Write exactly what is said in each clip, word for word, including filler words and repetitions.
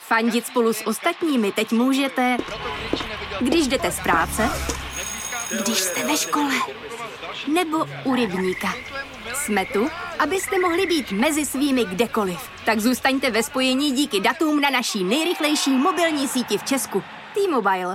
Fandit spolu s ostatními teď můžete, když jdete z práce, když jste ve škole, nebo u rybníka. Jsme tu, abyste mohli být mezi svými kdekoliv. Tak zůstaňte ve spojení díky datům na naší nejrychlejší mobilní síti v Česku. T-Mobile.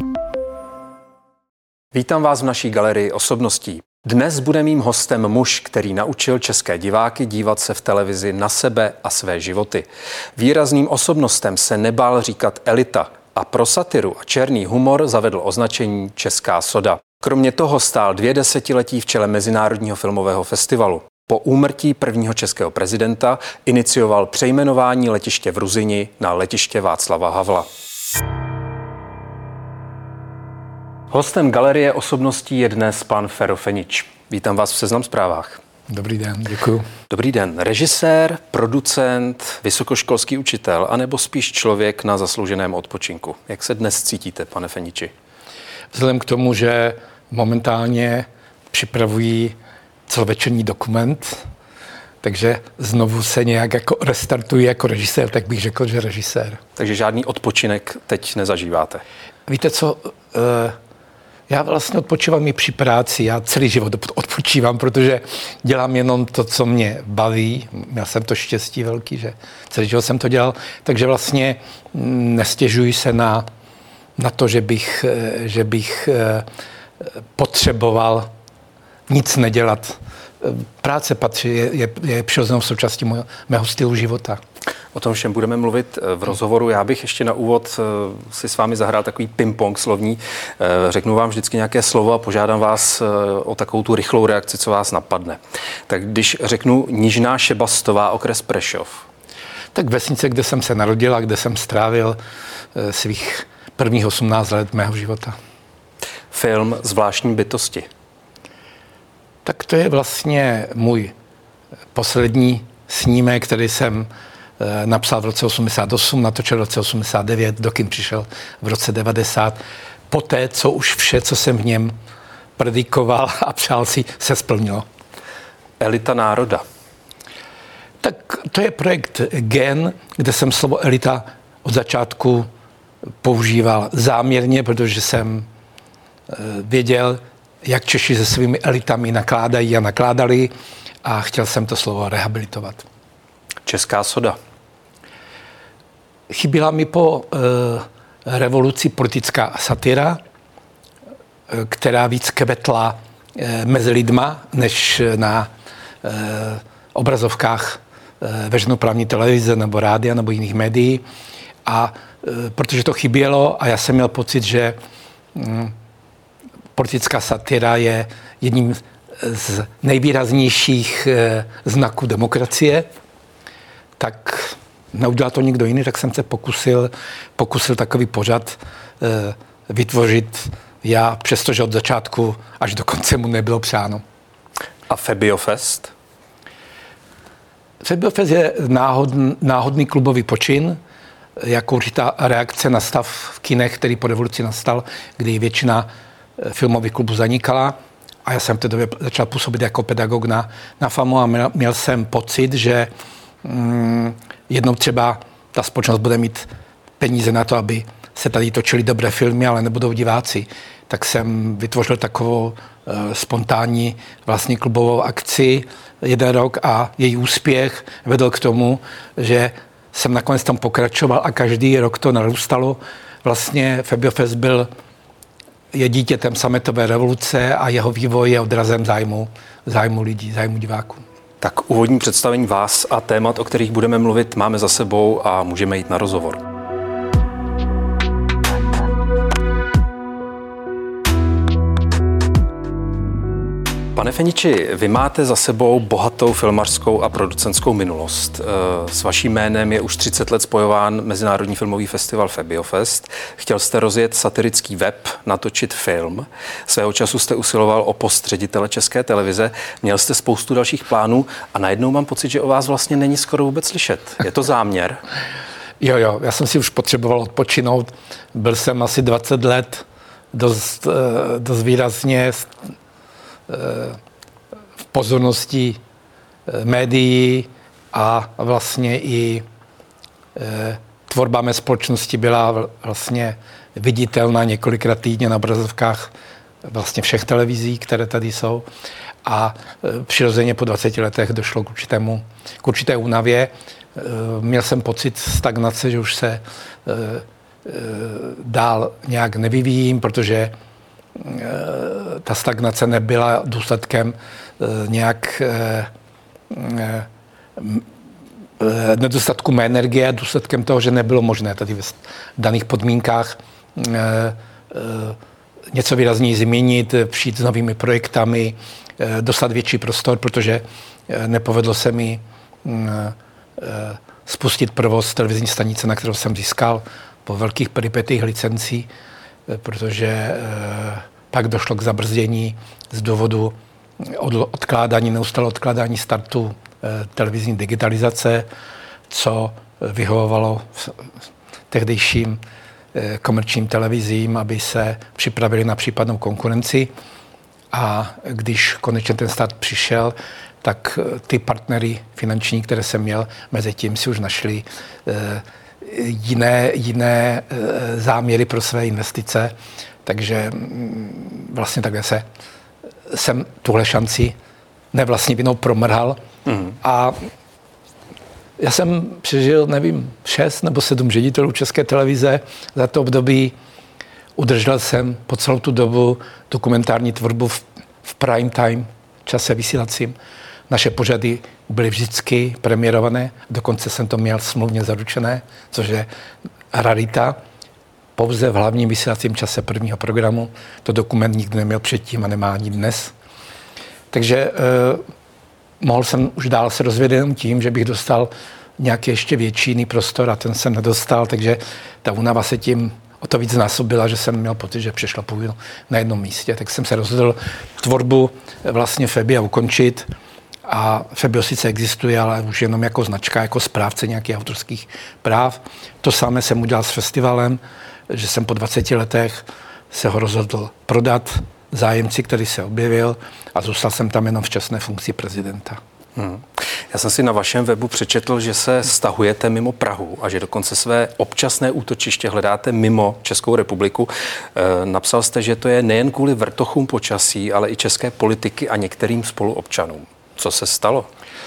Vítám vás v naší galerii osobností. Dnes bude mým hostem muž, který naučil české diváky dívat se v televizi na sebe a své životy. Výrazným osobnostem se nebál říkat elita a pro satiru a černý humor zavedl označení Česká soda. Kromě toho stál dvě desetiletí v čele Mezinárodního filmového festivalu. Po úmrtí prvního českého prezidenta inicioval přejmenování letiště v Ruzyni na letiště Václava Havla. Hostem galerie osobností je dnes pan Fero Fenič. Vítám vás v Seznam Zprávách. Dobrý den, děkuji. Dobrý den. Režisér, producent, vysokoškolský učitel, anebo spíš člověk na zaslouženém odpočinku. Jak se dnes cítíte, pane Feniči? Vzhledem k tomu, že momentálně připravují celovečerní dokument, takže znovu se nějak jako restartuji jako režisér, tak bych řekl, že režisér. Takže žádný odpočinek teď nezažíváte? Víte co, já vlastně odpočívám i při práci, já celý život odpočívám, protože dělám jenom to, co mě baví. Měl jsem to štěstí velký, že celý život jsem to dělal, takže vlastně nestěžuji se na, na to, že bych, že bych potřeboval nic nedělat. Práce patří, je, je, je přirozenou součástí mého, mého stylu života. O tom všem budeme mluvit v rozhovoru. Já bych ještě na úvod si s vámi zahrál takový ping-pong slovní. Řeknu vám vždycky nějaké slovo a požádám vás o takovou tu rychlou reakci, co vás napadne. Tak když řeknu Nižná Šebastová, okres Prešov. Tak vesnice, kde jsem se narodil a kde jsem strávil svých prvních osmnáct let mého života. Film Zvláštní bytosti. Tak to je vlastně můj poslední snímek, který jsem napsal v roce osmdesát osm, natočil v roce osmdesát devět, do kin přišel v roce devadesát. Poté, co už vše, co jsem v něm predikoval a přál si, se splnilo. Elita národa. Tak to je projekt Gen, kde jsem slovo elita od začátku používal záměrně, protože jsem věděl, jak Češi se svými elitami nakládají a nakládali a chtěl jsem to slovo rehabilitovat. Česká soda. Chyběla mi po e, revoluci politická satira, e, která víc kvetla e, mezi lidma, než na e, obrazovkách e, veřejnoprávní televize nebo rádia nebo jiných médií. A e, protože to chybělo a já jsem měl pocit, že mm, politická satira je jedním z nejvýraznějších e, znaků demokracie, tak neudělal to nikdo jiný, tak jsem se pokusil, pokusil takový pořad e, vytvořit já, přestože od začátku až do konce mu nebylo přáno. A Febiofest? Febiofest je náhodn, náhodný klubový počin, jako určitá reakce na stav v kinech, který po revoluci nastal, kdy většina filmových klubů zanikala. A já jsem v té době začal působit jako pedagog na, na FAMu a měl, měl jsem pocit, že mm, jednou třeba ta společnost bude mít peníze na to, aby se tady točily dobré filmy, ale nebudou diváci. Tak jsem vytvořil takovou e, spontánní vlastně klubovou akci jeden rok a její úspěch vedl k tomu, že jsem nakonec tam pokračoval a každý rok to narůstalo. Vlastně Febiofest byl je dítětem sametové revoluce a jeho vývoj je odrazem zájmu, zájmu lidí, zájmu diváků. Tak úvodní představení vás a témat, o kterých budeme mluvit, máme za sebou a můžeme jít na rozhovor. Pane Feniči, vy máte za sebou bohatou filmařskou a producentskou minulost. S vaším jménem je už třicet let spojován Mezinárodní filmový festival Febiofest. Chtěl jste rozjet satirický web, natočit film. Svého času jste usiloval o post ředitele České televize. Měl jste spoustu dalších plánů a najednou mám pocit, že o vás vlastně není skoro vůbec slyšet. Je to záměr? Jo, jo, já jsem si už potřeboval odpočinout. Byl jsem asi dvacet let dost, dost výrazně v pozornosti médií a vlastně i tvorba mé společnosti byla vlastně viditelná několikrát týdně na obrazovkách vlastně všech televizí, které tady jsou. A přirozeně po dvaceti letech došlo k, určitému, k určité únavě. Měl jsem pocit stagnace, že už se dál nějak nevyvíjím, protože ta stagnace nebyla důsledkem nějak nedostatku mé energie, důsledkem toho, že nebylo možné tady v daných podmínkách něco výrazněji změnit, přijít s novými projektami, dostat větší prostor, protože nepovedlo se mi spustit provoz televizní stanice, na kterou jsem získal po velkých peripetích licencí, protože pak došlo k zabrzdění z důvodu odkládání, neustále odkládání startu televizní digitalizace, co vyhovovalo tehdejším komerčním televizím, aby se připravili na případnou konkurenci. A když konečně ten start přišel, tak ty partnery finanční, které jsem měl, mezi tím si už našli jiné, jiné záměry pro své investice. Takže vlastně takhle se, jsem tuhle šanci nevlastní vinou promrhal. Mm. A já jsem přežil, nevím, šest nebo sedm ředitelů České televize. Za to období udržel jsem po celou tu dobu dokumentární tvorbu v, v prime time čase vysílacím. Naše pořady byly vždycky premiérované, dokonce jsem to měl smluvně zaručené, což je rarita. Pouze v hlavním vysílacím čase prvního programu. To dokument nikdy neměl předtím a nemá ani dnes. Takže eh, mohl jsem už dál se rozvědět jenom tím, že bych dostal nějaký ještě větší jiný prostor a ten jsem nedostal, takže ta únava se tím o to víc násobila, že jsem měl pocit, že přešlapuju na jednom místě. Tak jsem se rozhodl tvorbu vlastně Febia ukončit a Febio sice existuje, ale už jenom jako značka, jako správce nějakých autorských práv. To samé jsem udělal s festivalem, že jsem po dvaceti letech se ho rozhodl prodat zájemci, který se objevil a zůstal jsem tam jenom v čestné funkci prezidenta. Hmm. Já jsem si na vašem webu přečetl, že se stahujete mimo Prahu a že dokonce své občasné útočiště hledáte mimo Českou republiku. E, napsal jste, že to je nejen kvůli vrtochům počasí, ale i české politiky a některým spoluobčanům. Co se stalo?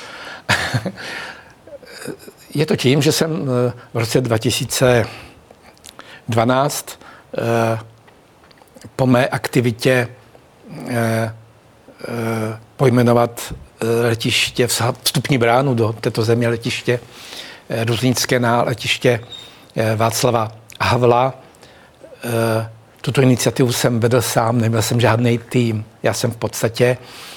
Je to tím, že jsem v roce dva tisíce dvanáct e, po mé aktivitě e, e, pojmenovat letiště, vstupní bránu do této země, letiště Ruznické na letiště Václava Havla. Tuto iniciativu jsem vedl sám, neměl jsem žádný tým. Já jsem v podstatě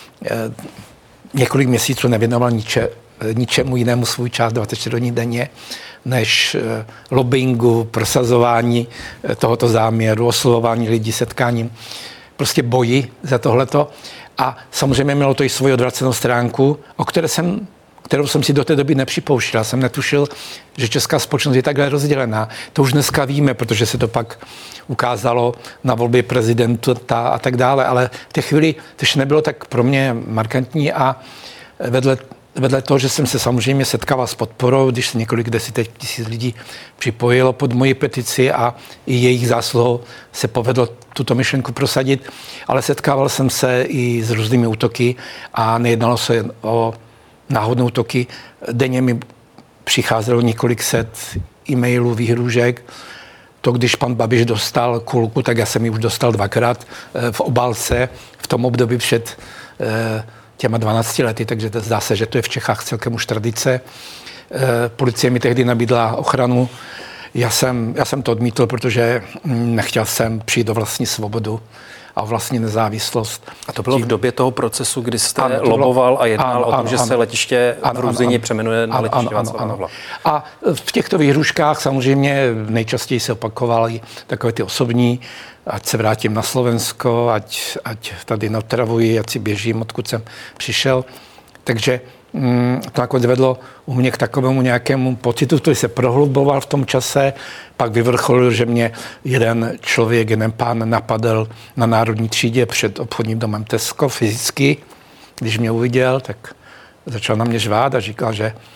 několik měsíců nevěnoval niče, ničemu jinému svůj čas dvacet čtyři hodin denně, než lobbingu, prosazování tohoto záměru, oslovování lidí, setkáním, prostě boji za tohleto. A samozřejmě mělo to i svoji odvracenou stránku, o které jsem, kterou jsem si do té doby nepřipouštěl. Já jsem netušil, že česká společnost je takhle rozdělená. To už dneska víme, protože se to pak ukázalo na volbě prezidenta a tak dále, ale v té chvíli to ještě nebylo tak pro mě markantní a vedle, vedle toho, že jsem se samozřejmě setkával s podporou, když se několik desítek tisíc lidí připojilo pod moji petici a i jejich zásluhou se povedlo tuto myšlenku prosadit, ale setkával jsem se i s různými útoky a nejednalo se o náhodné útoky. Denně mi přicházelo několik set e-mailů, výhrůžek. To, když pan Babiš dostal kulku, tak já jsem ji už dostal dvakrát v obálce v tom období před těma dvanácti lety, takže to zdá se, že to je v Čechách celkem už tradice. Policie mi tehdy nabídla ochranu. Já jsem, já jsem to odmítl, protože nechtěl jsem přijít do vlastní svobodu a vlastní nezávislost. A to bylo Tím... v době toho procesu, kdy jste ano, loboval bylo... a jednal ano, o tom, ano, že ano, se letiště v Ruzyni přeměnuje na letiště Václava Havla. A v těchto výhruškách samozřejmě nejčastěji se opakovaly takové ty osobní, ať se vrátím na Slovensko, ať, ať tady neotravuji, ať si běžím, odkud jsem přišel. Takže to nakonec vedlo u mě k takovému nějakému pocitu, který se prohluboval v tom čase, pak vyvrcholil, že mě jeden člověk, jeden pán napadl na Národní třídě před obchodním domem Tesco fyzicky. Když mě uviděl, tak začal na mě žvát a říkal, že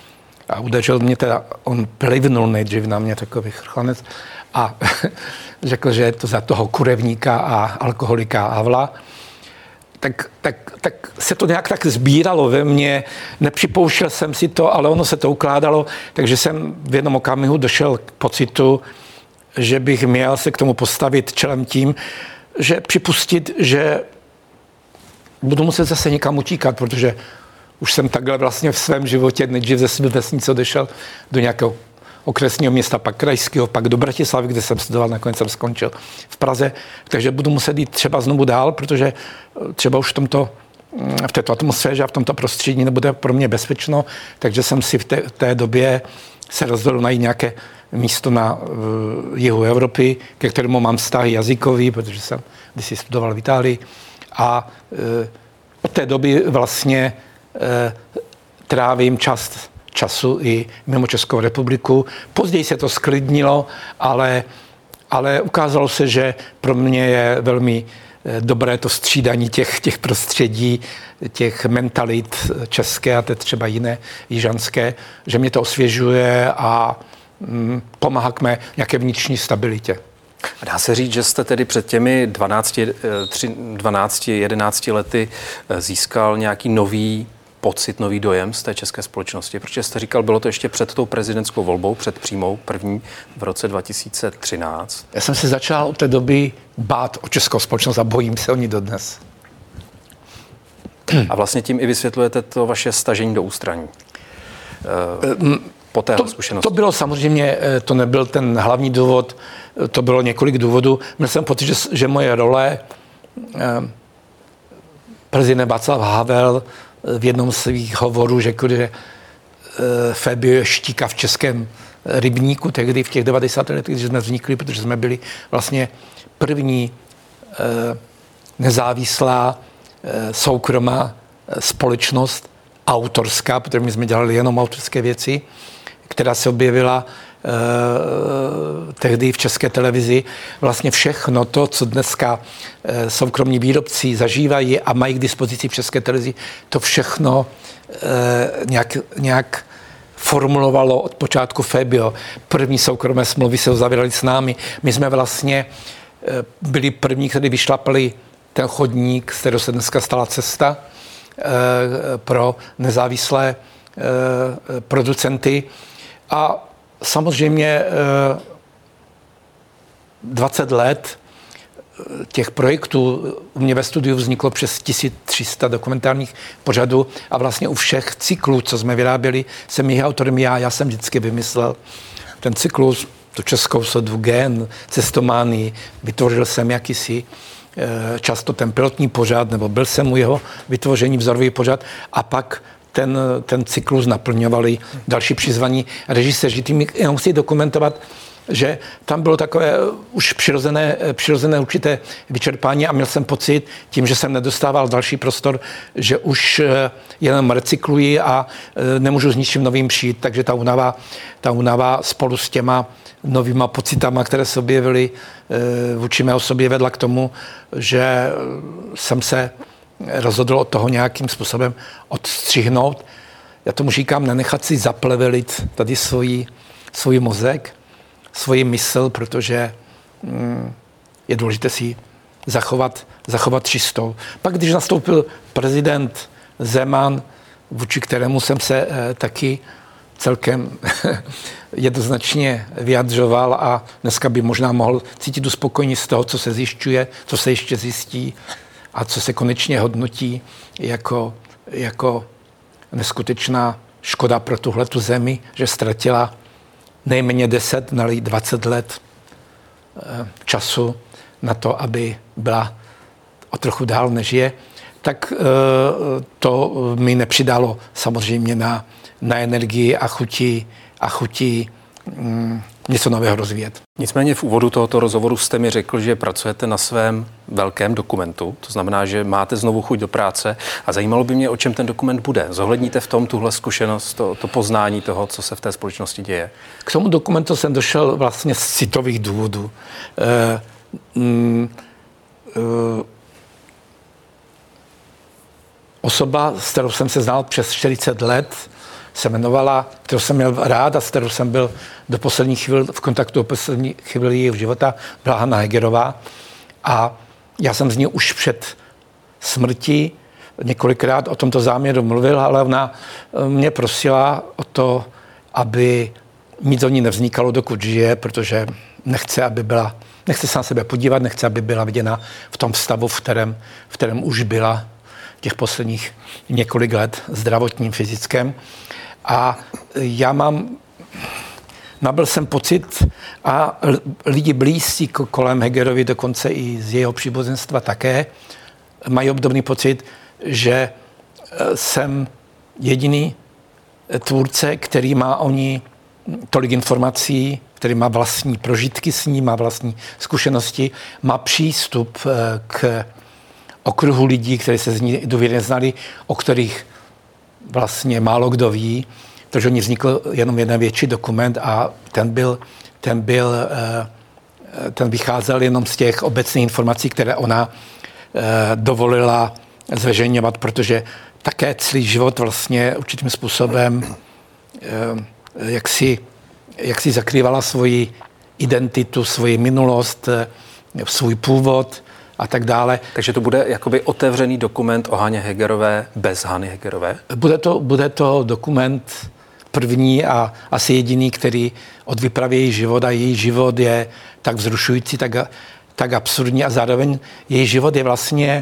a udeřil mě teda, on plivnul nejdřív na mě takový chrchanec a řekl, že je to za toho kurevníka a alkoholika Havla. Tak, tak, tak se to nějak tak sbíralo ve mně, nepřipouštěl jsem si to, ale ono se to ukládalo, takže jsem v jednom okamihu došel k pocitu, že bych měl se k tomu postavit čelem tím, že připustit, že budu muset zase někam utíkat, protože už jsem takhle vlastně v svém životě nejdřív ze své vesnice odešel do nějakého okresního města, pak krajského, pak do Bratislavy, kde jsem studoval, nakonec jsem skončil v Praze, takže budu muset jít třeba znovu dál, protože třeba už v tomto, v této atmosféře a v tomto prostředí nebude pro mě bezpečno, takže jsem si v té, v té době se rozhodl najít nějaké místo na uh, jihu Evropy, ke kterému mám vztahy jazykový, protože jsem kdysi studoval v Itálii a uh, od té doby vlastně uh, trávím čas času i mimo Českou republiku. Později se to sklidnilo, ale, ale ukázalo se, že pro mě je velmi dobré to střídání těch, těch prostředí, těch mentalit české a teď třeba jiné, jižanské, že mě to osvěžuje a mm, pomáhá k mé nějaké vnitřní stabilitě. Dá se říct, že jste tedy před těmi dvanácti jedenácti lety získal nějaký nový pocit, nový dojem z té české společnosti, protože jste říkal, bylo to ještě před tou prezidentskou volbou, před přímou první v roce dva tisíce třináct. Já jsem se začal od té doby bát o českou společnost a bojím se o ní dodnes. A vlastně tím i vysvětlujete to vaše stažení do ústraní. Po téhle zkušenosti. To bylo samozřejmě, to nebyl ten hlavní důvod, to bylo několik důvodů. Měl jsem pocit, že, že moje role prezident Václav Havel v jednom z svých hovorů řekl, že Fabio je štíka v českém rybníku, tehdy v těch devadesátých letech, když jsme vznikli, protože jsme byli vlastně první nezávislá soukromá společnost autorská, protože my jsme dělali jenom autorské věci, která se objevila Uh, tehdy v České televizi. Vlastně všechno to, co dneska uh, soukromí výrobci zažívají a mají k dispozici v České televizi, to všechno uh, nějak, nějak formulovalo od počátku Fabio. První soukromé smlouvy se uzavíraly s námi. My jsme vlastně uh, byli první, kteří vyšlapali ten chodník, z kterého se dneska stala cesta uh, pro nezávislé uh, producenty. A samozřejmě dvacet let těch projektů u mě ve studiu vzniklo přes tisíc tři sta dokumentárních pořadů a vlastně u všech cyklů, co jsme vyráběli, jsem jejich autorem já, já jsem vždycky vymyslel ten cyklus, tu českou sodu Gen, Cestománii, vytvořil jsem jakýsi často ten pilotní pořad, nebo byl jsem u jeho vytvoření vzorový pořad a pak Ten, ten cyklus naplňovali další přizvaní režiséři. Tím já musí dokumentovat, že tam bylo takové už přirozené, přirozené určité vyčerpání a měl jsem pocit, tím, že jsem nedostával další prostor, že už jenom recykluji a nemůžu s ničím novým přijít, takže ta únava, ta únava spolu s těma novýma pocitama, které se objevily vůči mé osobě, vedla k tomu, že jsem se rozhodl od toho nějakým způsobem odstřihnout. Já tomu říkám, nenechat si zaplevelit tady svůj, svůj mozek, svůj mysl, protože mm, je důležité si zachovat, zachovat čistou. Pak, když nastoupil prezident Zeman, vůči kterému jsem se eh, taky celkem jednoznačně vyjadřoval a dneska by možná mohl cítit uspokojení z toho, co se zjišťuje, co se ještě zjistí, a co se konečně hodnotí jako, jako neskutečná škoda pro tuhletu zemi, že ztratila nejméně deset, neli dvacet let času na to, aby byla o trochu dál než je, tak to mi nepřidalo samozřejmě na, na energii a chuti, a chuti mm, něco nového rozvíjet. Nicméně v úvodu tohoto rozhovoru jste mi řekl, že pracujete na svém velkém dokumentu, to znamená, že máte znovu chuť do práce a zajímalo by mě, o čem ten dokument bude. Zohledníte v tom tuhle zkušenost, to, to poznání toho, co se v té společnosti děje? K tomu dokumentu jsem došel vlastně z citových důvodů. E, mm, e, osoba, s kterou jsem se znal přes čtyřicet let, se jmenovala, kterou jsem měl rád a s kterou jsem byl do posledních chvíl v kontaktu, do posledních chvíli jejího života, byla Hana Hegerová. A já jsem z ní už před smrtí několikrát o tomto záměru mluvil, ale ona mě prosila o to, aby nic o ní nevznikalo, dokud žije, protože nechce, aby byla, nechce se na sebe podívat, nechce, aby byla viděna v tom stavu, v kterém, v kterém už byla těch posledních několik let zdravotním, fyzickém. A já mám, nabyl jsem pocit, a lidi blízcí kolem Hegerovi, dokonce i z jeho příbuzenstva také, mají obdobný pocit, že jsem jediný tvůrce, který má o ní tolik informací, který má vlastní prožitky s ní, má vlastní zkušenosti, má přístup k okruhu lidí, kteří se z ní důvěrně znali, o kterých vlastně málo kdo ví, protože oni vznikl jenom jeden větší dokument a ten byl, ten byl, ten vycházel jenom z těch obecných informací, které ona dovolila zveřejňovat, protože také celý život vlastně určitým způsobem jak si, jak si zakrývala svoji identitu, svoji minulost, svůj původ a tak dále. Takže to bude jakoby otevřený dokument o Haně Hegerové bez Hany Hegerové? Bude to, bude to dokument první a asi jediný, který odvypraví její život a její život je tak vzrušující, tak, tak absurdní a zároveň její život je vlastně,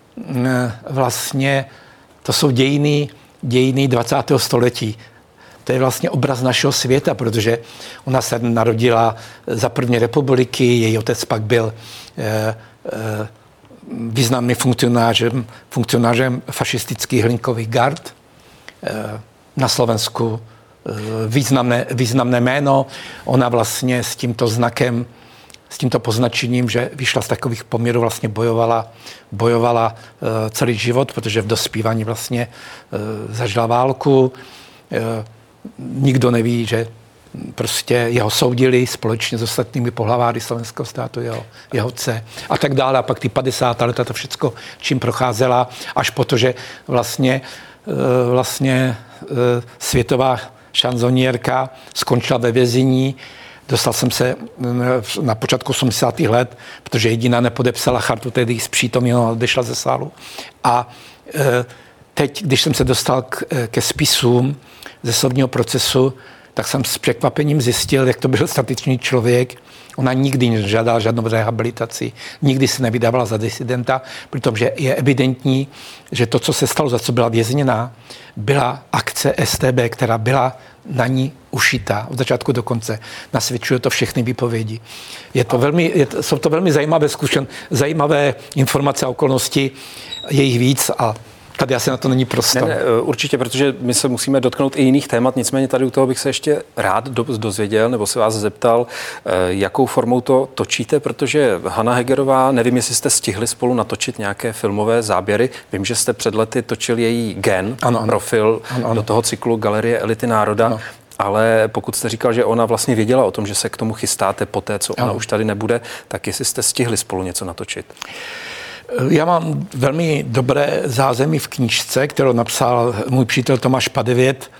vlastně to jsou dějiny, dějiny dvacátého století. To je vlastně obraz našeho světa, protože ona se narodila za první republiky, její otec pak byl eh, eh, významným funkcionářem, funkcionářem fašistických hlinkových gard. Eh, na Slovensku eh, významné, významné jméno. Ona vlastně s tímto znakem, s tímto poznačením, že vyšla z takových poměrů, vlastně bojovala, bojovala eh, celý život, protože v dospívání vlastně eh, zažila válku. Eh, Nikdo neví, že prostě jeho soudili společně s ostatními pohlaváry slovenského státu, jeho, jeho otce a tak dále. A pak ty padesátá leta to všecko, čím procházela, až po to, že vlastně, vlastně světová šanzonierka skončila ve vězení. Dostal jsem se na počátku osmdesátých let, protože jediná nepodepsala chartu, tedy zpřítomněla, odešla ze sálu. A teď, když jsem se dostal k, ke spisům ze soudního procesu, tak jsem s překvapením zjistil, jak to byl statečný člověk. Ona nikdy nežádala žádnou rehabilitaci, nikdy se nevydávala za disidenta, protože je evidentní, že to, co se stalo, za co byla vězněná, byla akce S T B, která byla na ní ušitá od začátku do konce. Nasvědčuje to všechny výpovědi. Je to velmi, je, jsou to velmi zajímavé zkušen, zajímavé informace a okolnosti, je jich víc a tady asi na to není prostor. Ne, ne, určitě, protože my se musíme dotknout i jiných témat, nicméně tady u toho bych se ještě rád dozvěděl, nebo se vás zeptal, jakou formou to točíte, protože Hana Hegerová, nevím, jestli jste stihli spolu natočit nějaké filmové záběry. Vím, že jste před lety točil její Gen, ano, profil ano, ano. do toho cyklu Galerie elity národa. Ano. Ale pokud jste říkal, že ona vlastně věděla o tom, že se k tomu chystáte poté, co ona ano. už tady nebude, tak jestli jste stihli spolu něco natočit. Já mám velmi dobré zázemí v knížce, kterou napsal můj přítel Tomáš Padevět,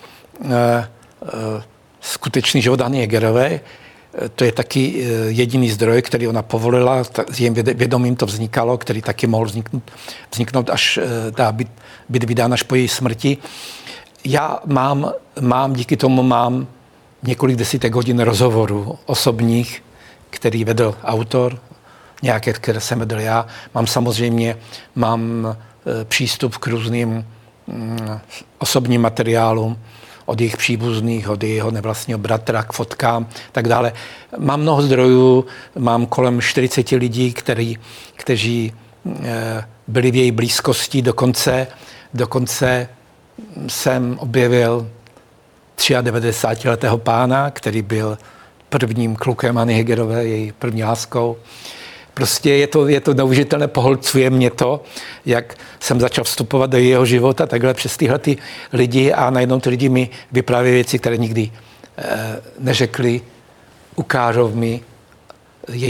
Skutečný život Hany Hegerové. To je taky jediný zdroj, který ona povolila, s jejím vědomím to vznikalo, který taky mohl vzniknout, vzniknout až dá být, být vydán až po její smrti. Já mám, mám, díky tomu mám několik desítek hodin rozhovorů osobních, který vedl autor, nějaké, které jsem vedl já. Mám samozřejmě mám e, přístup k různým mm, osobním materiálům od jejich příbuzných, od jeho nevlastního bratra, k fotkám, tak dále. Mám mnoho zdrojů, mám kolem čtyřicet lidí, který, kteří e, byli v její blízkosti, dokonce, dokonce jsem objevil devadesátitříletého pána, který byl prvním klukem Hany Hegerové, její první láskou. Prostě je to, je to neuvěřitelné, pohlcuje mě to, jak jsem začal vstupovat do jeho života, takhle přes tyhle ty lidi a najednou ty lidi mi vyprávějí věci, které nikdy eh, neřekli, ukážou mi její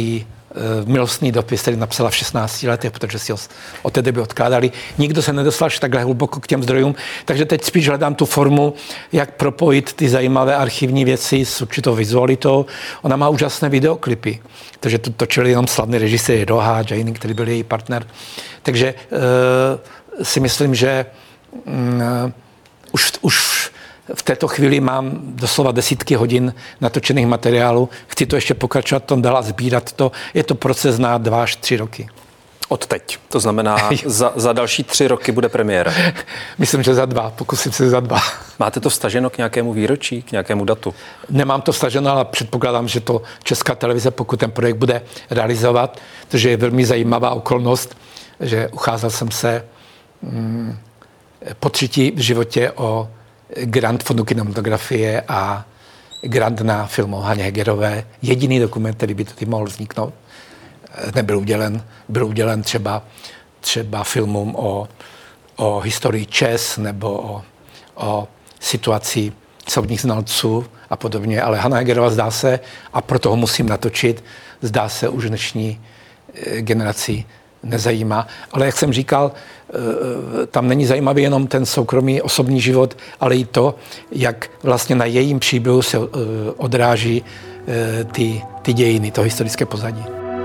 milostný dopis, který napsala v šestnácti letech, protože si ho od té doby odkládali. Nikdo se nedostal až takhle hluboko k těm zdrojům, takže teď spíš hledám tu formu, jak propojit ty zajímavé archivní věci s určitou vizualitou. Ona má úžasné videoklipy, takže to točili jenom slavný režisér Roha, Jane, který byl její partner. Takže uh, si myslím, že um, už, už v této chvíli mám doslova desítky hodin natočených materiálů. Chci to ještě pokračovat tom dál a sbírat to. Je to proces na dva až tři roky. Od teď. To znamená, za, za další tři roky bude premiéra. Myslím, že za dva. Pokusím se za dva. Máte to vstaženo k nějakému výročí, k nějakému datu? Nemám to vstaženo, ale předpokládám, že to Česká televize, pokud ten projekt bude realizovat, protože je velmi zajímavá okolnost, že ucházel jsem se mm, po třetí v životě o grant Fondu kinematografie a grant na film o Haně Hegerové. Jediný dokument, který by tady mohl vzniknout, nebyl udělen. Byl udělen třeba, třeba filmům o, o historii Čes nebo o, o situaci soudních znalců a podobně. Ale Hana Hegerová zdá se, a proto ho musím natočit, zdá se už dnešní generaci nezajímá. Ale jak jsem říkal, tam není zajímavý jenom ten soukromý osobní život, ale i to, jak vlastně na jejím příběhu se odráží ty, ty dějiny, to historické pozadí.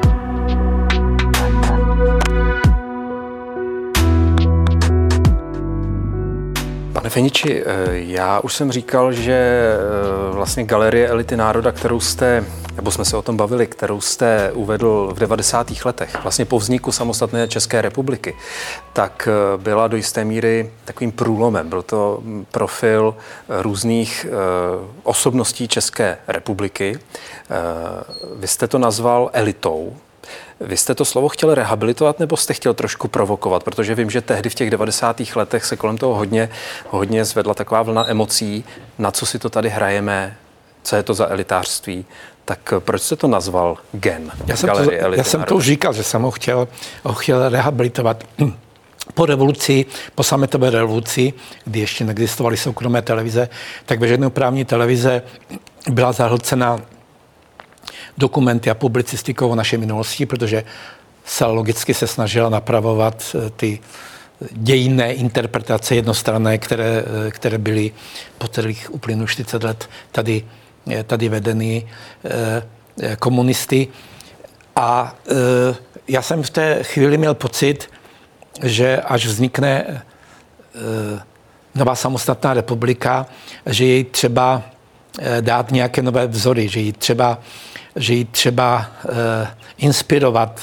Pane Feniči, já už jsem říkal, že vlastně Galerie elity národa, kterou jste, nebo jsme se o tom bavili, kterou jste uvedl v devadesátých letech, vlastně po vzniku samostatné České republiky, tak byla do jisté míry takovým průlomem. Byl to profil různých osobností České republiky. Vy jste to nazval elitou. Vy jste to slovo chtěl rehabilitovat, nebo jste chtěl trošku provokovat? Protože vím, že tehdy v těch devadesátých letech se kolem toho hodně, hodně zvedla taková vlna emocí, na co si to tady hrajeme, co je to za elitářství. Tak proč jste to nazval Gen? Já jsem, to, já jsem to už říkal, že jsem ho chtěl, ho chtěl rehabilitovat. Po revoluci, po sametové revoluci, kdy ještě neexistovaly soukromé televize, tak veřejnoprávní televize byla zahlcena dokumenty a publicistikou o naší minulosti, protože se logicky se snažila napravovat ty dějinné interpretace jednostranné, které, které byly po celých uplynulých čtyřicet let tady, tady vedeny eh, komunisty. A eh, já jsem v té chvíli měl pocit, že až vznikne eh, nová samostatná republika, že jej třeba eh, dát nějaké nové vzory, že ji třeba že ji třeba uh, inspirovat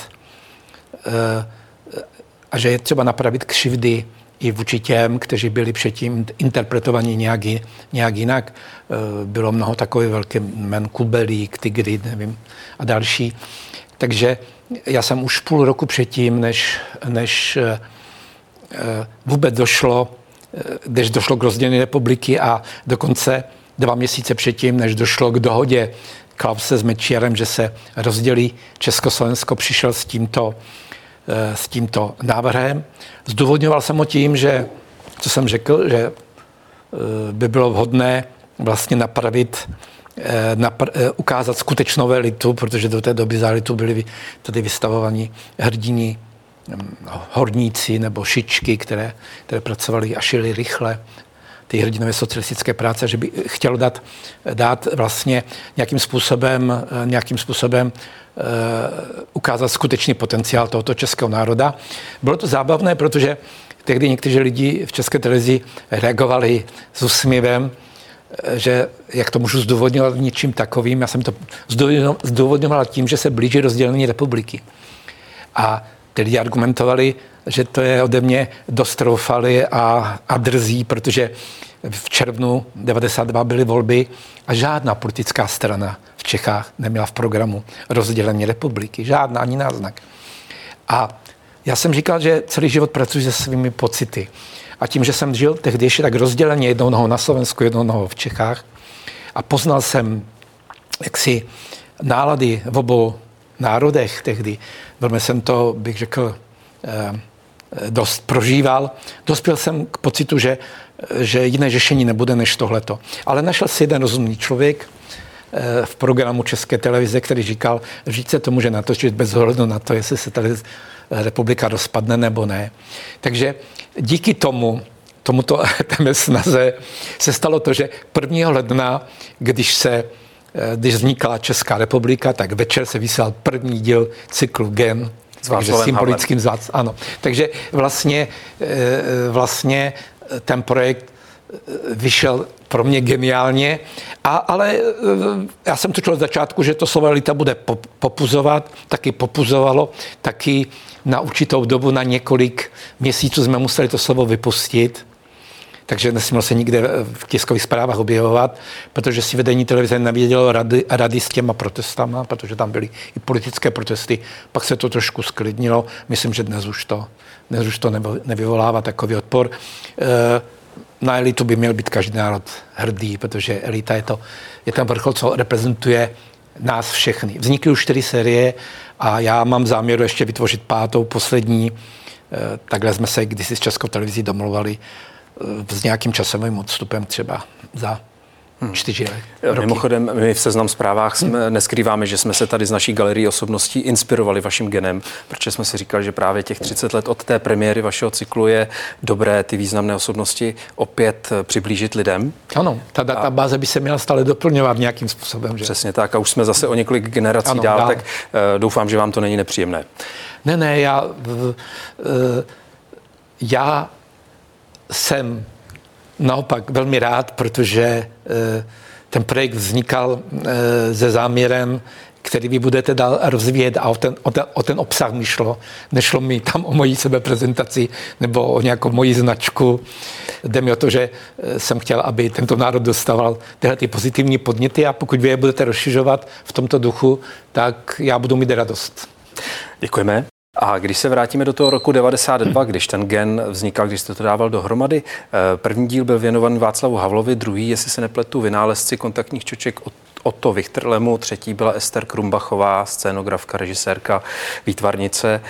uh, a že je třeba napravit křivdy i vůči těm, kteří byli předtím interpretovaní nějak, nějak jinak. Uh, bylo mnoho takových velkých jmen, Kubelík, Tigrid, nevím, a další. Takže já jsem už půl roku předtím, než, než uh, uh, vůbec došlo, uh, než došlo k rozdělení republiky a dokonce dva měsíce předtím, než došlo k dohodě Klause s Mečiarem, že se rozdělí Československo, přišel s tímto, s tímto návrhem. Zdůvodňoval jsem ho tím, že, co jsem řekl, že by bylo vhodné vlastně napravit, napr- ukázat skutečnou elitu, protože do té doby za elitu byli tady vystavovaní hrdini, horníci nebo šičky, které, které pracovali a šili rychle, ty hrdinové socialistické práce, že by chtěl dát, dát vlastně nějakým způsobem, nějakým způsobem uh, ukázat skutečný potenciál tohoto českého národa. Bylo to zábavné, protože tehdy někteří lidi v České televizi reagovali s úsměvem, že jak to můžu zdůvodňovat něčím takovým. Já jsem to zdůvodňoval tím, že se blíží rozdělení republiky. A ty lidi argumentovali, že to je ode mě dost troufali a, a drzí, protože v červnu devadesát dva byly volby a žádná politická strana v Čechách neměla v programu rozdělení republiky. Žádná, ani náznak. A já jsem říkal, že celý život pracuji se svými pocity. A tím, že jsem žil tehdy ještě tak rozděleně jednou nohou na Slovensku, jednou nohou v Čechách a poznal jsem jaksi nálady v obou národech tehdy, velmi jsem to, bych řekl, dost prožíval. Dospěl jsem k pocitu, že, že jiné řešení nebude než tohleto. Ale našel si jeden rozumný člověk, v programu České televize, který říkal, že se to může natočit bez ohledu na to, jestli se tady republika rozpadne nebo ne. Takže díky tomu, tomuto téme snaze se stalo to, že prvního ledna, když se když vznikla Česká republika, tak večer se vysílal první díl cyklu Gen, takže symbolickým zvác, ano. Takže vlastně, vlastně ten projekt vyšel pro mě geniálně, a, ale já jsem tušil od začátku, že to slovo elita bude popuzovat, taky popuzovalo, taky na určitou dobu, na několik měsíců jsme museli to slovo vypustit, takže nesměl se nikde v tiskových zprávách objevovat, protože si vedení televize nevědělo rady, rady s těma protestama, protože tam byly i politické protesty. Pak se to trošku sklidnilo. Myslím, že dnes už to, dnes už to nevyvolává takový odpor. Na elitu by měl být každý národ hrdý, protože elita je, to, je ten vrchol, co reprezentuje nás všechny. Vznikly už čtyři série a já mám záměr ještě vytvořit pátou, poslední. Takhle jsme se kdysi s Českou televizí domluvali s nějakým časovým odstupem třeba za hmm. čtyři roky. Mimochodem, my v Seznam Zprávách jsme, hmm. neskrýváme, že jsme se tady z naší galerii osobností inspirovali vaším genem, protože jsme si říkali, že právě těch třicet let od té premiéry vašeho cyklu je dobré ty významné osobnosti opět přiblížit lidem. Ano, ta databáze by se měla stále doplňovat nějakým způsobem. Že? Přesně tak, a už jsme zase o několik generací ano, dál, dál, tak uh, doufám, že vám to není nepříjemné. Ne, ne, já... Uh, uh, já jsem naopak velmi rád, protože e, ten projekt vznikal e, se záměrem, který vy budete dál rozvíjet, a o ten, o ten, o ten obsah mi šlo. Nešlo mi tam o moji sebeprezentaci nebo o nějakou moji značku. Jde mi o to, že jsem chtěl, aby tento národ dostával tyhle ty pozitivní podněty, a pokud vy je budete rozšiřovat v tomto duchu, tak já budu mít radost. Děkujeme. A když se vrátíme do toho roku devadesát dva, když ten Gen vznikal, když jste to dával dohromady, první díl byl věnovaný Václavu Havlovi, druhý, jestli se nepletu, vynálezci kontaktních čoček Otto Wichterlemu, třetí byla Ester Krumbachová, scénografka, režisérka, výtvarnice.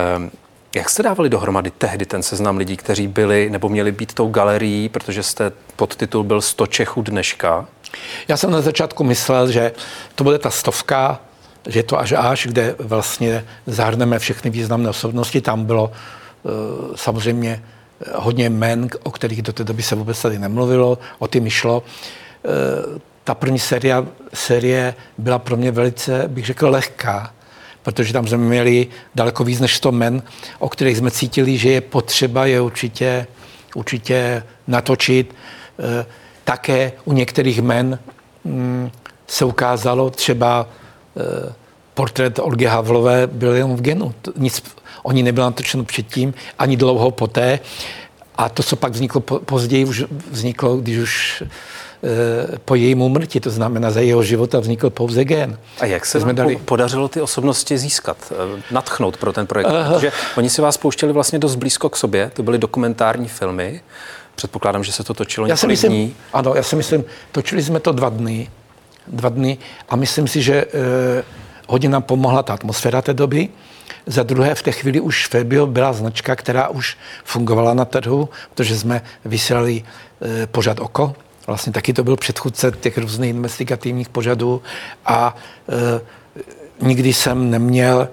Jak jste dávali dohromady tehdy ten seznam lidí, kteří byli nebo měli být tou galerií, protože jste podtitul byl sto Čechů dneška? Já jsem na začátku myslel, že to bude ta stovka, že je to až až, kde vlastně zahrneme všechny významné osobnosti. Tam bylo uh, samozřejmě hodně jmen, o kterých do té doby se vůbec tady nemluvilo, o ty mi šlo. Uh, ta první série, série byla pro mě velice, bych řekl, lehká, protože tam jsme měli daleko víc než sto men, o kterých jsme cítili, že je potřeba je určitě, určitě natočit. Uh, také u některých men um, se ukázalo třeba portrét Olgy Havlové byl jen v Genu. Nic o ní nebylo natočeno předtím, ani dlouho poté. A to, co pak vzniklo později, už vzniklo, když už e, po jejím úmrtí, to znamená za jeho života, vznikl pouze Gen. A jak se vám dali... podařilo ty osobnosti získat, nadchnout pro ten projekt? Uh, Protože oni si vás pouštěli vlastně dost blízko k sobě, to byly dokumentární filmy. Předpokládám, že se to točilo já několik myslím, dní. Ano, já si myslím, točili jsme to dva dny. Dva dny a myslím si, že e, hodně nám pomohla ta atmosféra té doby. Za druhé, v té chvíli už Fabio byla značka, která už fungovala na trhu, protože jsme vysílali e, pořad Oko. Vlastně taky to byl předchůdce těch různých investigativních pořadů a e, nikdy jsem neměl,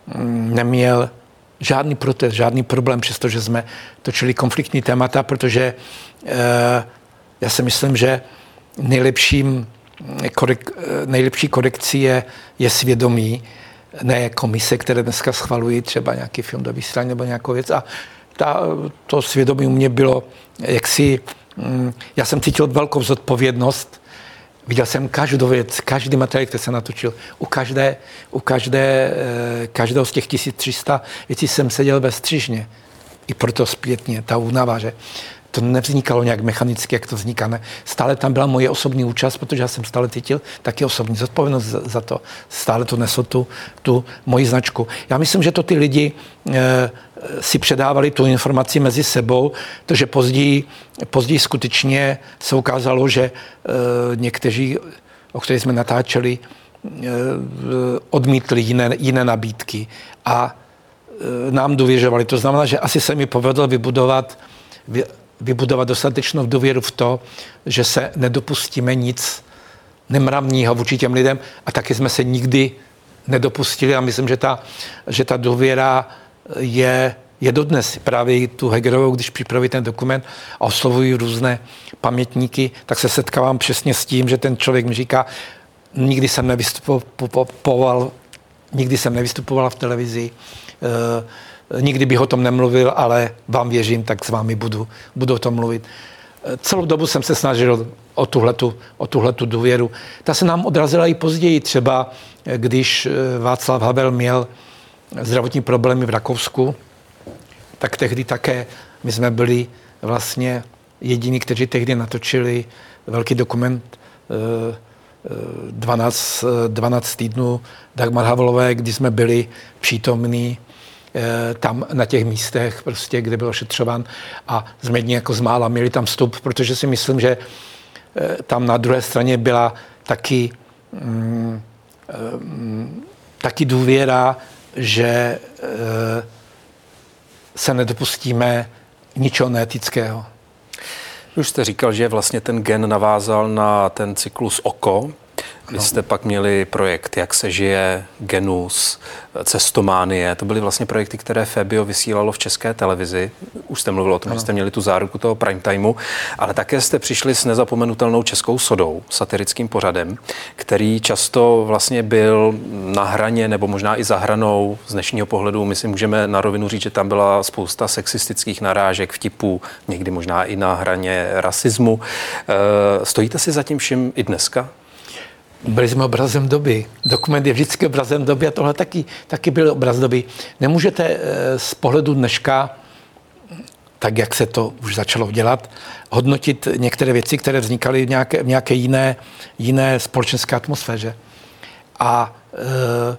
neměl žádný protest, žádný problém, přestože jsme točili konfliktní témata, protože e, já si myslím, že nejlepším Korek, nejlepší korekcí je, je svědomí, ne komise, které dneska schvalují třeba nějaký film do vysílání nebo nějakou věc. A ta, to svědomí u mě bylo, jak si, já jsem cítil velkou zodpovědnost. Viděl jsem každou věc, každý materiál, který jsem natočil. U každé, u každé, každého z těch tisíc tři sta věcí jsem seděl ve střižně. I proto zpětně ta únava, že to nevznikalo nějak mechanicky, jak to vzniká. Ne. Stále tam byla moje osobní účast, protože já jsem stále cítil taky osobní zodpovědnost za, za to. Stále to neslo tu, tu moji značku. Já myslím, že to ty lidi e, si předávali tu informaci mezi sebou, protože později, později skutečně se ukázalo, že e, někteří, o kterých jsme natáčeli, e, odmítli jiné, jiné nabídky a e, nám důvěřovali. To znamená, že asi se mi povedlo vybudovat vybudovat dostatečnou důvěru v to, že se nedopustíme nic nemravního vůči těm lidem a taky jsme se nikdy nedopustili a myslím, že ta, že ta důvěra je, je dodnes. Právě tu Hegerovou, když připravuji ten dokument a oslovuji různé pamětníky, tak se setkávám přesně s tím, že ten člověk mi říká, nikdy jsem nevystupoval, nikdy jsem nevystupoval v televizi, e, nikdy bych o tom nemluvil, ale vám věřím, tak s vámi budu, budu o tom mluvit. E, celou dobu jsem se snažil o tuhletu, o tuhletu důvěru. Ta se nám odrazila i později, třeba když Václav Havel měl zdravotní problémy v Rakousku, tak tehdy také my jsme byli vlastně jediní, kteří tehdy natočili velký dokument dvanáct, dvanáct týdnů Dagmar Havelové, kdy jsme byli přítomní tam na těch místech, prostě, kde byl ošetřován a jsme jedni jako z mála měli tam vstup, protože si myslím, že tam na druhé straně byla taky, mm, mm, taky důvěra, že e, se nedopustíme ničeho neetického. Už jste říkal, že vlastně ten gen navázal na ten cyklus Oko. Vy jste pak měli projekt Jak se žije, Genus, Cestománie. To byly vlastně projekty, které Fébio vysílalo v České televizi. Už jste mluvil o tom, ano. Že jste měli tu záruku toho prime timeu, ale také jste přišli s nezapomenutelnou Českou sodou, satirickým pořadem, který často vlastně byl na hraně nebo možná i za hranou z dnešního pohledu. My si můžeme na rovinu říct, že tam byla spousta sexistických narážek, vtipů, někdy možná i na hraně rasismu. Stojíte si za tím vším i dneska? Byli jsme obrazem doby. Dokument je vždycky obrazem doby a tohle taky, taky byl obraz doby. Nemůžete z pohledu dneška, tak jak se to už začalo dělat, hodnotit některé věci, které vznikaly v nějaké, v nějaké jiné, jiné společenské atmosféře. A e,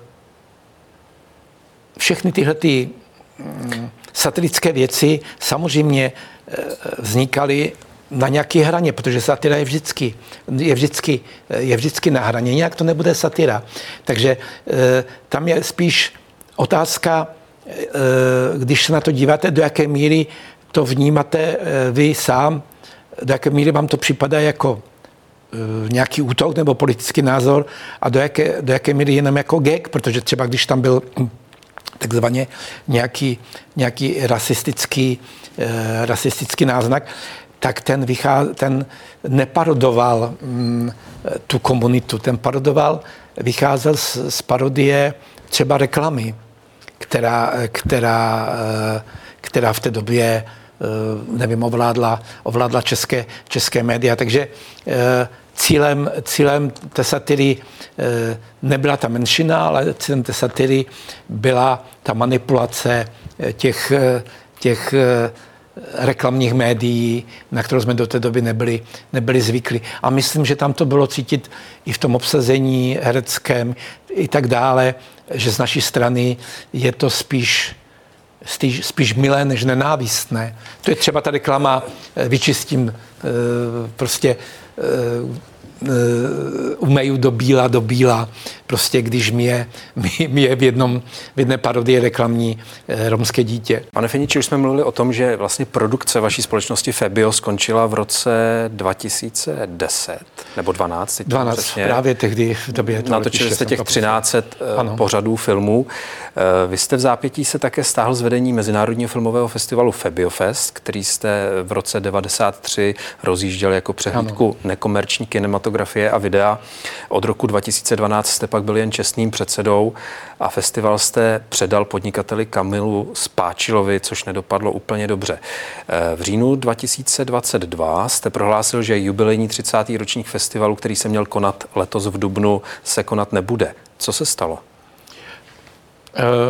všechny tyhle ty mm, satirické věci samozřejmě e, vznikaly na nějaké hraně, protože satira je vždycky, je vždycky, je vždycky na hraně, jinak to nebude satira. Takže e, tam je spíš otázka, e, když se na to díváte, do jaké míry to vnímáte e, vy sám, do jaké míry vám to připadá jako e, nějaký útok nebo politický názor a do jaké, do jaké míry jenom jako gag, protože třeba když tam byl takzvaně nějaký, nějaký rasistický, e, rasistický náznak, tak ten, vychá, ten neparodoval mm, tu komunitu, ten parodoval, vycházel z, z parodie třeba reklamy, která, která, která v té době, nevím, ovládla, ovládla české, české média. Takže cílem, cílem té satiry nebyla ta menšina, ale cílem té satiry byla ta manipulace těch, těch reklamních médií, na kterou jsme do té doby nebyli, nebyli zvyklí. A myslím, že tam to bylo cítit i v tom obsazení hereckém i tak dále, že z naší strany je to spíš, spíš, spíš milé než nenávistné. To je třeba ta reklama vyčistím prostě umeju do bíla, do bíla, prostě když mi je, mi je v, jednom, v jedné parodii reklamní eh, romské dítě. Pane Feniči, už jsme mluvili o tom, že vlastně produkce vaší společnosti Fébio skončila v roce dva tisíce deset nebo dvanáct. dvanáct, přesně. Právě tehdy v době. Natočili jste těch třináct set pořadů filmů. Vy jste v zápětí se také stáhl z vedení Mezinárodního filmového festivalu FebioFest, který jste v roce devadesát tři rozjížděl jako přehlídku ano. nekomerční kinematografie a videa. Od roku dva tisíce dvanáct jste pak byl jen čestným předsedou a festival jste předal podnikateli Kamilu Spáčilovi, což nedopadlo úplně dobře. V říjnu dva tisíce dvacet dva jste prohlásil, že jubilejní třicátý ročník festivalu, který se měl konat letos v dubnu, se konat nebude. Co se stalo? Uh,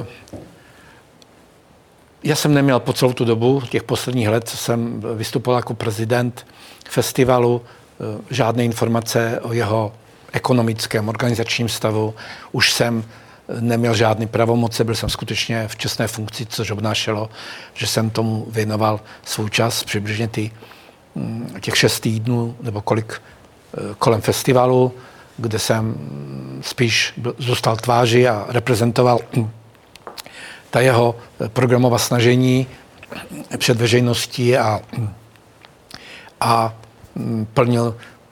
já jsem neměl po celou tu dobu, těch posledních let, co jsem vystupoval jako prezident festivalu, uh, žádné informace o jeho ekonomickém, organizačním stavu. Už jsem neměl žádný pravomoce, byl jsem skutečně v čestné funkci, což obnášelo, že jsem tomu věnoval svůj čas, přibližně ty, těch šest týdnů, nebo kolik kolem festivalu, kde jsem spíš zůstal tváří a reprezentoval ta jeho programová snažení před veřejností a, a plnil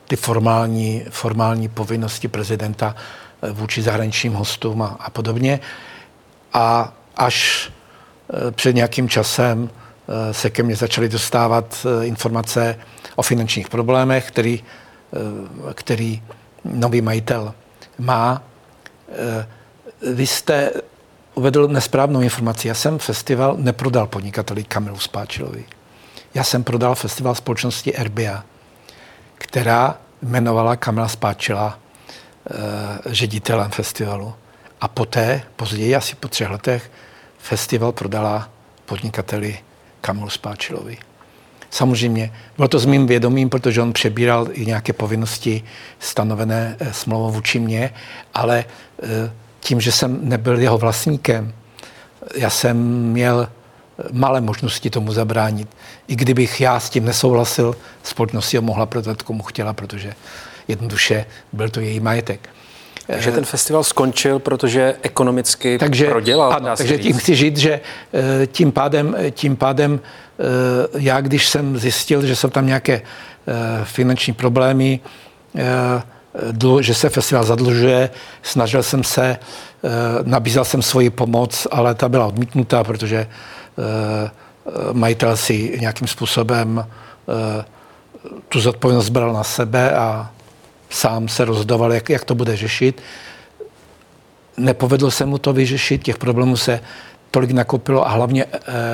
ty formální, formální povinnosti prezidenta vůči zahraničním hostům a, a podobně. A až před nějakým časem se ke mně začaly dostávat informace o finančních problémech, který, který nový majitel má. Vy jste uvedl nesprávnou informaci. Já jsem festival neprodal podnikateli Kamilu Spáčilovi. Já jsem prodal festival společnosti Erbia, která jmenovala Kamila Spáčila e, ředitelem festivalu. A poté, později, asi po třech letech, festival prodala podnikateli Kamilu Spáčilovi. Samozřejmě bylo to s mým vědomím, protože on přebíral i nějaké povinnosti stanovené e, smlouvou vůči mně, ale e, tím, že jsem nebyl jeho vlastníkem, já jsem měl malé možnosti tomu zabránit. I kdybych já s tím nesouhlasil, společnost ho mohla prodat komu chtěla, protože jednoduše byl to její majetek. Takže ten festival skončil, protože ekonomicky takže, prodělal. Ano, takže tím chci říct, že tím pádem, tím pádem já, když jsem zjistil, že jsou tam nějaké finanční problémy, že se festival zadlužuje, snažil jsem se, nabízel jsem svoji pomoc, ale ta byla odmítnutá, protože majitel si nějakým způsobem tu zodpovědnost bral na sebe a sám se rozhodoval, jak, jak to bude řešit. Nepovedlo se mu to vyřešit, těch problémů se tolik nakopilo a hlavně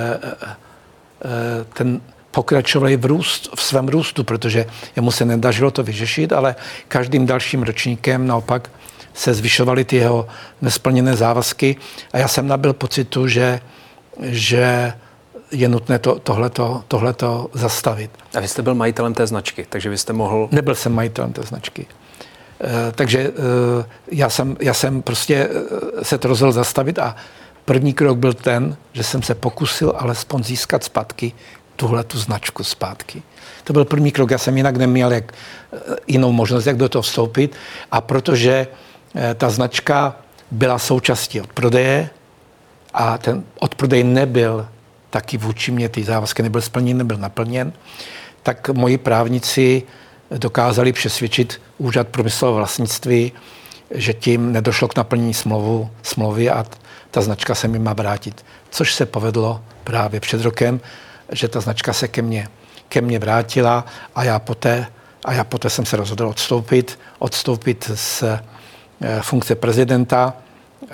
ten pokračovali v, růst, v svém růstu, protože jemu se nedařilo to vyřešit, ale každým dalším ročníkem naopak se zvyšovaly ty jeho nesplněné závazky a já jsem nabyl pocitu, že, že je nutné to, tohleto, tohleto zastavit. A vy jste byl majitelem té značky, takže vy jste mohl... Nebyl jsem majitelem té značky. E, takže e, já, jsem, já jsem prostě se to rozhodl zastavit a první krok byl ten, že jsem se pokusil alespoň získat zpátky tuhle tu značku zpátky. To byl první krok, já jsem jinak neměl jak, jinou možnost, jak do toho vstoupit a protože ta značka byla součástí odprodeje a ten odprodej nebyl taky vůči mě, ty závazky nebyl splněn, nebyl naplněn, tak moji právníci dokázali přesvědčit úřad průmyslového vlastnictví, že tím nedošlo k naplnění smlouvu, smlouvy a ta značka se mi má vrátit. Což se povedlo právě před rokem, že ta značka se ke mně, ke mně vrátila a já poté, a já poté jsem se rozhodl odstoupit, odstoupit z e, funkce prezidenta e,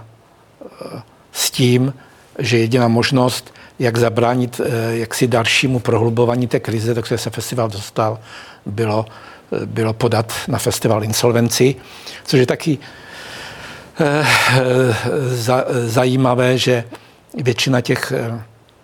s tím, že jediná možnost, jak zabránit e, jaksi dalšímu prohlubování té krize, do které se festival dostal, bylo, e, bylo podat na festival insolvenci, což je taky e, e, za, e, zajímavé, že většina těch e,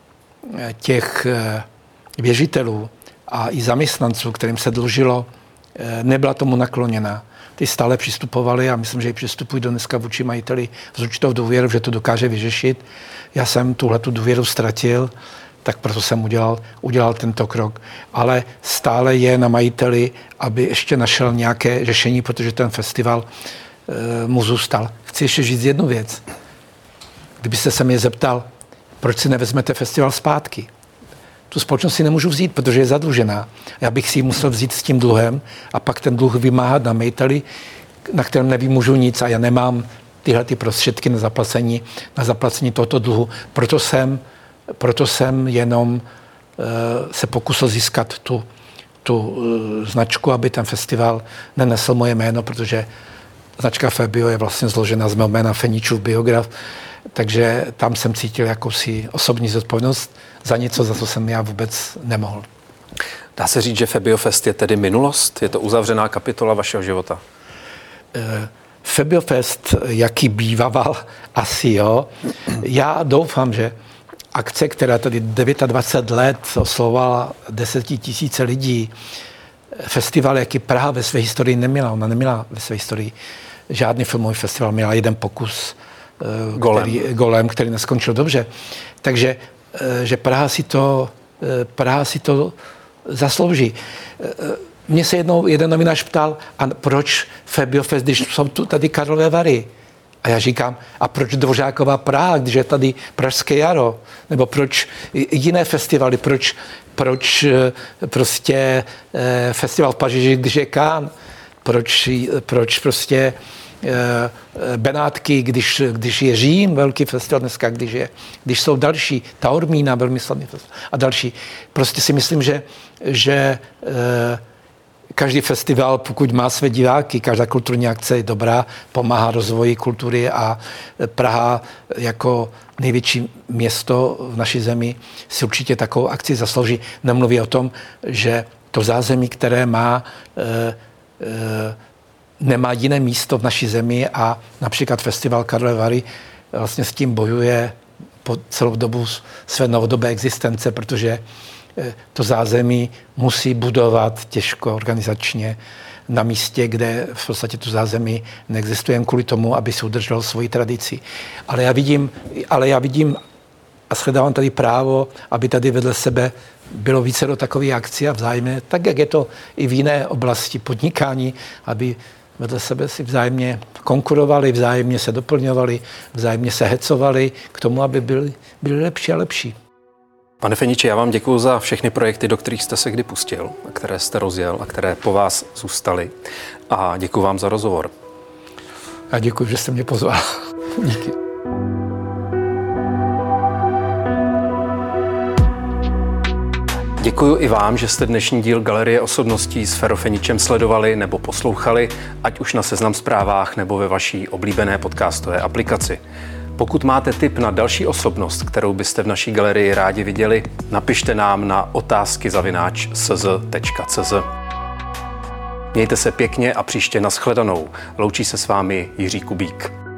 těch věřitelů a i zaměstnanců, kterým se dlužilo, nebyla tomu nakloněna. Ty stále přistupovali a myslím, že i přistupují do dneska vůči majiteli s určitou důvěrou, že to dokáže vyřešit. Já jsem tuhletu důvěru ztratil, tak proto jsem udělal, udělal tento krok. Ale stále je na majiteli, aby ještě našel nějaké řešení, protože ten festival e, mu zůstal. Chci ještě říct jednu věc. Kdybyste se mě zeptal, proč si nevezmete festival zpátky? Tu společnost si nemůžu vzít, protože je zadlužená. Já bych si ji musel vzít s tím dluhem a pak ten dluh vymáhat na majiteli, na kterém nevymůžu nic a já nemám tyhle ty prostředky na zaplacení, na zaplacení tohoto dluhu. Proto jsem, proto jsem jenom uh, se pokusil získat tu, tu uh, značku, aby ten festival nenesl moje jméno, protože značka Febio je vlastně zložena z mého jména Feníčův biograf, takže tam jsem cítil jakousi osobní zodpovědnost za něco, za co jsem já vůbec nemohl. Dá se říct, že Febiofest je tedy minulost? Je to uzavřená kapitola vašeho života? Uh, Febiofest, jaký bývaval, asi jo. Já doufám, že akce, která tady dvacet devět let oslovovala desetitisíce lidí, festival, jaký Praha ve své historii neměla, ona neměla ve své historii žádný filmový festival, měla jeden pokus, golem, který, golem, který neskončil dobře. Takže že Praha si to, Praha si to zaslouží. Mně se jednou jeden novinář ptal, a proč Febiofest, když jsou tu tady Karlovy Vary? A já říkám, a proč Dvořáková Praha, když je tady Pražské jaro? Nebo proč jiné festivaly, proč, proč prostě festival v Paříži, když je Cannes, proč, proč prostě Benátky, když, když je Řím, velký festival dneska, když, je, když jsou další, Taormína, velmi slavný festival a další. Prostě si myslím, že, že každý festival, pokud má své diváky, každá kulturní akce je dobrá, pomáhá rozvoji kultury a Praha jako největší město v naší zemi si určitě takovou akci zaslouží. Nemluví o tom, že to zázemí, které má, e, e, nemá jiné místo v naší zemi a například festival Karlovy Vary vlastně s tím bojuje po celou dobu své novodobé existence, protože to zázemí musí budovat těžko organizačně na místě, kde v podstatě to zázemí neexistuje jen kvůli tomu, aby si udržel svoji tradici. Ale já vidím, ale já vidím a shledávám tady právo, aby tady vedle sebe bylo více do takové akcí a vzájemně, tak jak je to i v jiné oblasti podnikání, aby vedle sebe si vzájemně konkurovali, vzájemně se doplňovali, vzájemně se hecovali k tomu, aby byli, byli lepší a lepší. Pane Feniči, já vám děkuji za všechny projekty, do kterých jste se kdy pustil, a které jste rozjel a které po vás zůstaly. A děkuji vám za rozhovor. A děkuji, že jste mě pozval. Díky. Děkuji i vám, že jste dnešní díl Galerie osobností s Fero Feničem sledovali nebo poslouchali, ať už na Seznam Zprávách nebo ve vaší oblíbené podcastové aplikaci. Pokud máte tip na další osobnost, kterou byste v naší galerii rádi viděli, napište nám na otázky zavináč s z tečka c z. Mějte se pěkně a příště nashledanou. Loučí se s vámi Jiří Kubík.